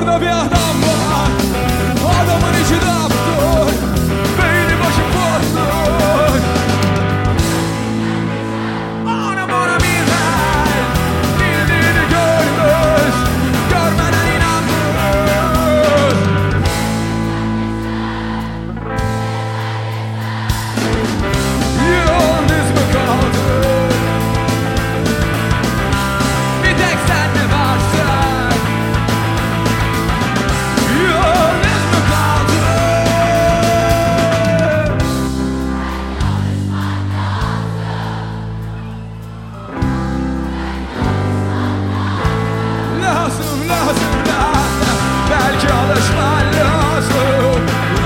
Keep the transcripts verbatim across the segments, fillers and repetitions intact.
Orada bir adam var, adamın içi daptır, beyni başı patlar. Bana bana bilmez, bildiğini görmez, görmeden inanmaz. Yalnız mı kaldın? Bir tek sen mi varsın? Yalnız mı kaldın? Lazım, lazım, lazım. Belki alışman lazım.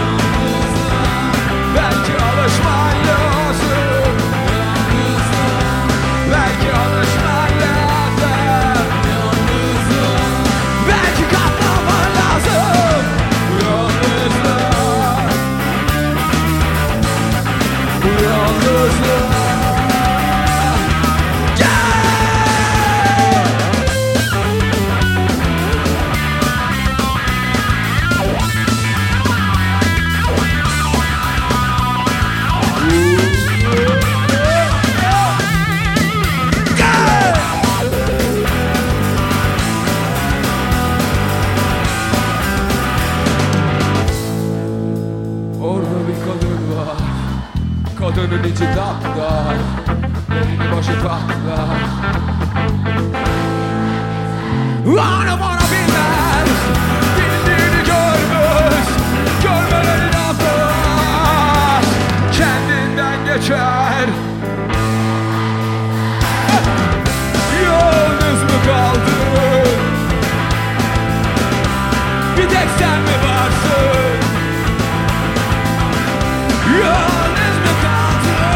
Belki alışman lazım. Belki alışman lazım. Belki katlanman lazım. Yalnızlığa, bu yalnızlığa. Orada bir kadın var, kadının içi tatlar, beyni başı patlar. Ana bana bilmez, bildiğini görmez, görmeden inanmaz, kendinden geçer. Yalnız mı kaldın? Bir tek sen mi varsın? Yalnız mı kaldın?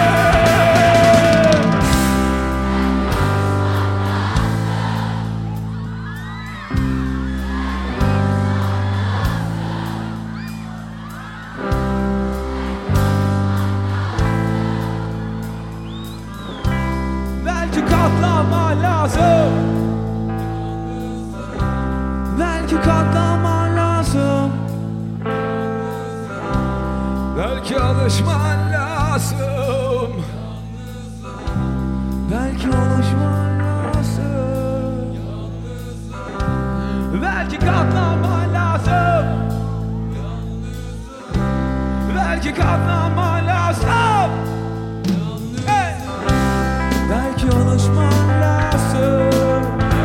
Belki katlanman lazım. Belki katlanman lazım. Belki alışman lazım. Belki alışman lazım. Belki katlanman lazım. Belki katlanman lazım. Hey! Belki alışman lazım.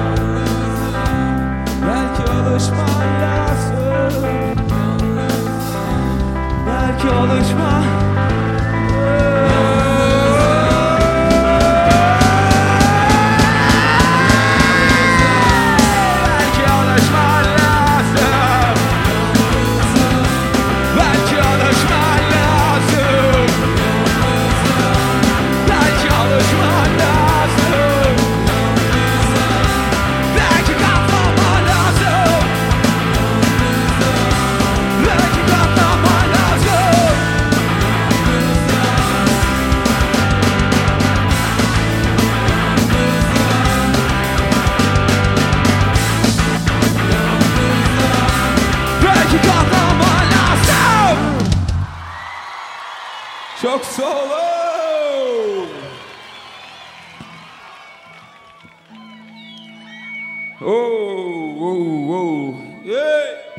Belki alışman lazım. Belki alışma. Belki alışman lazım. Belki alışman lazım. Belki alışman lazım. Belki katlanman lazım. Belki katlanman lazım. Belki katlanman lazım. Çok sağ olun. Oh, oh, oh. Yeah.